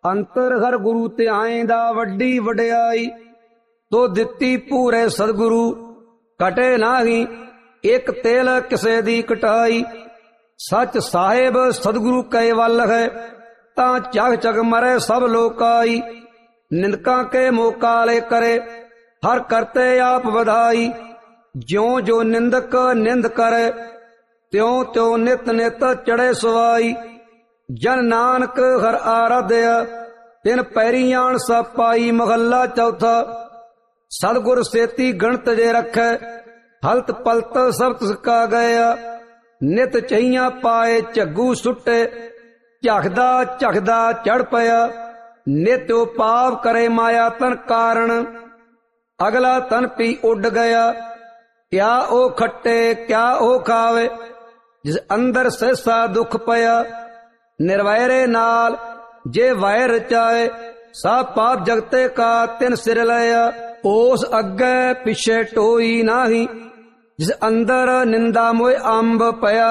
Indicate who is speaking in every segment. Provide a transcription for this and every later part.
Speaker 1: ਅੰਤਰ ਹਰ ਗੁਰੂ ਧਿਆਏਂਦਾ ਵੱਡੀ ਵਡਿਆਈ। ਤੋ ਦਿੱਤੀ ਪੂਰੇ ਸਤਿਗੁਰੂ ਕਟੇ ਨਾਹੀ, ਇੱਕ ਤੇਲ ਕਿਸੇ ਦੀ ਕਟਾਈ। ਸੱਚ ਸਾਹਿਬ ਸਤਿਗੁਰੂ ਕੈ ਵੱਲ ਹੈ, ਤਾਂ ਝਗ ਝਗ ਮਰੇ ਸਭ ਲੋਕਾਈ। ਨਿੰਦਕਾਂ ਕੇ ਮੋਕਾਲੇ ਕਰੇ, ਹਰ ਕਰਤੇ ਆਪ ਵਧਾਈ। ਜਿਉ ਜੋ ਨਿੰਦਕ ਨਿੰਦ ਕਰੇ, ਤਿਉ ਤਿਉ ਨਿਤ ਨਿਤ ਚੜੇ ਸਵਾਈ। ਜਨ ਨਾਨਕ ਹਰ ਆਰਾਧਿਆ, ਤਿਨ ਪੈਰੀ ਆਣ ਸਭ ਪਾਈ। ਮਹੱਲਾ ਚੌਥਾ। ਸਤਿਗੁਰ ਸੇਤੀ ਗਣਤ ਜੇ ਰੱਖੈ, ਹਲਤ ਪਲਤ ਸਭ ਤਿਸ ਕਾ ਗਇਆ। ਨਿਤ ਚਹੀਆਂ ਪਾਏ ਝੱਗੂ ਸੁੱਟੇ, ਝਖਦਾ ਝਖਦਾ ਚੜ ਪਿਆ। ਨਿਤਿਓ ਪਾਪ ਕਰੇ ਮਾਇਆ ਤਨ ਕਾਰਣ, ਅਗਲਾ ਤਨ ਪੀ ਉੱਡ ਗਿਆ। ਕਿਆ ਉਹ ਖੱਟੇ ਕਿਆ ਉਹ ਖਾਵੇ, ਜਿਸ ਅੰਦਰ ਸਹਿਸਾ ਦੁੱਖ ਪਿਆ। ਨਿਰਵੈਰੇ ਨਾਲ ਜੇ ਵੈਰ ਰਚਾਏ, ਸਭ ਪਾਪ ਜਗਤੇ ਕਾ ਤਿਨ ਸਿਰ ਲਿਆ। ਉਸ ਅੱਗੇ ਪਿਛੇ ਟੋਈ ਨਾਹੀ, ਜਿਸ ਅੰਦਰ ਨਿੰਦਾ ਮੋਇ ਅੰਬ ਪਿਆ।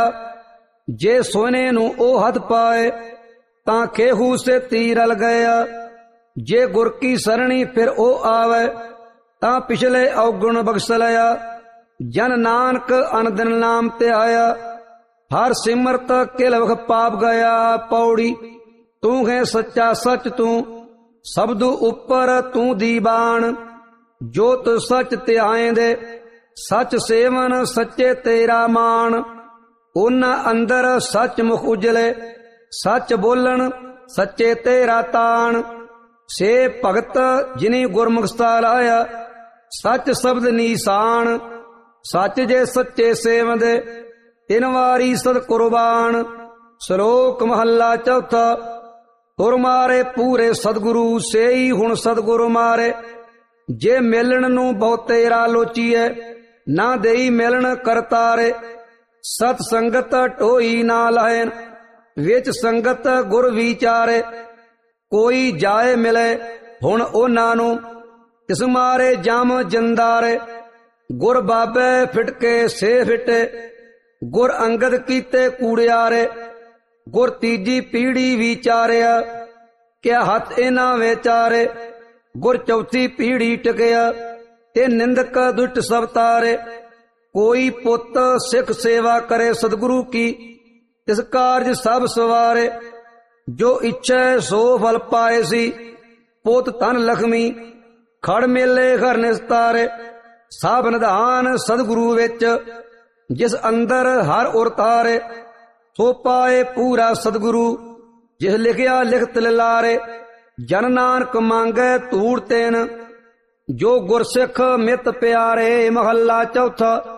Speaker 1: ਜੇ ਸੋਨੇ ਨੂੰ ਉਹ ਹੱਥ ਪਾਏ, ਤਾਂ ਖੇਹੂ ਸੇ ਤੀਰਲ ਗਿਆ। ਜੇ ਗੁਰ ਕੀ ਸਰਣੀ ਫਿਰ ਉਹ ਆਵੇ, ਤਾਂ ਪਿਛਲੇ ਔਗੁਣ ਬਖਸ਼ ਲਿਆ। ਜਨ ਨਾਨਕ ਅਨਦਿਨ ਨਾਮ ਤੇ ਆਇਆ, ਹਰ ਸਿਮਰਤ ਕਿਲਵਖ ਪਾਪ ਗਿਆ। ਪੌੜੀ। ਤੂੰ ਹੈ ਸੱਚਾ ਸੱਚ ਤੂੰ, ਸਬਦੂ ਉੱਪਰ ਤੂੰ ਦੀਵਾਨ। ਜੋ ਤੂੰ ਸੱਚ ਧਿਆਏਂਦੇ, ਸੱਚ ਸੇਵਨ ਸੱਚੇ ਤੇਰਾ ਮਾਣ। ਉਹਨਾਂ ਅੰਦਰ ਸੱਚ ਮੁਖ ਉਜਲੇ, ਸੱਚ ਬੋਲਣ ਸੱਚੇ ਤੇਰਾ ਤਾਣ। ਸੇ ਭਗਤ ਜਿਨੀ ਗੁਰਮੁਖ ਸਥਾ ਲਾਇਆ, ਸੱਚ ਸ਼ਬਦ ਨੀਸਾਨ। ਸੱਚ ਜੇ ਸੱਚੇ ਸੇਵੰਦੇ, ਤਿਨ ਵਾਰੀ ਸਦ ਕੁਰਬਾਨ। ਸ਼ਲੋਕ ਮਹੱਲਾ ਚੌਥਾ। ਤੁਰ ਮਾਰੇ ਪੂਰੇ ਸਤਿਗੁਰੂ, ਸੇਈ ਹੁਣ ਸਤਿਗੁਰੂ ਮਾਰੇ। ਜੇ ਮਿਲਣ ਨੂੰ ਬਹੁ ਤੇਰਾ ਲੋਚੀਐ, ਨਾ ਦੇਈ ਮਿਲਣ ਕਰਤਾਰੇ। ਸਤ ਸੰਗਤ ਢੋਈ ਨਾ ਲਾਇਨ, ਵਿੱਚ ਸੰਗਤ ਗੁਰ ਵਿਚਾਰੇ। ਕੋਈ ਜਾਏ ਮਿਲੇ ਹੁਣ ਉਹਨਾਂ ਨੂੰ, ਇਸ ਮਾਰੇ ਜਮ ਜੰਦਾਰੇ। ਗੁਰ ਬਾਬੇ ਫਿਟਕੇ ਸੇ ਫਿਟੇ, ਗੁਰ ਅੰਗਦ ਕੀਤੇ ਕੂੜਿਆਰੇ। ਗੁਰ ਤੀਜੀ ਪੀੜੀ ਵਿਚਾਰਿਆ, ਕਿਆ ਹੱਥ ਇਹਨਾਂ ਵਿਚਾਰੇ। ਗੁਰ ਚੌਥੀ ਪੀੜੀ ਟਕਿਆ, ਤੇ ਨਿੰਦਕ ਦੁਸ਼ਟ ਸਭ ਤਾਰੇ। ਕੋਈ ਪੁੱਤ ਸਿੱਖ ਸੇਵਾ ਕਰੇ ਸਤਿਗੁਰੂ ਕੀ, ਇਸ ਕਾਰਜ ਸਭ ਸਵਾਰੇ। ਜੋ ਇੱਛੈ ਸੋ ਫਲ ਪਾਏ ਸੀ, ਪੁੱਤ ਧਨ ਲਖਮੀ ਖੜ ਮੇਲੇ ਘਰ ਨਿਸਤਾਰੇ। ਸਭ ਨਿਧਾਨ ਸਤਿਗੁਰੂ ਵਿੱਚ, ਜਿਸ ਅੰਦਰ ਹਰ ਉਰਤਾਰੇ। ਸੋ ਪਾਏ ਪੂਰਾ ਸਤਿਗੁਰੂ, ਜਿਸ ਲਿਖਿਆ ਲਿਖਤ ਲਾਰੇ। ਜਨ ਨਾਨਕ ਮੰਗੈ ਧੂੜ ਤੈਨ, ਜੋ ਗੁਰਸਿੱਖ ਮਿਤ ਪਿਆਰੇ। ਮਹੱਲਾ ਚੌਥਾ।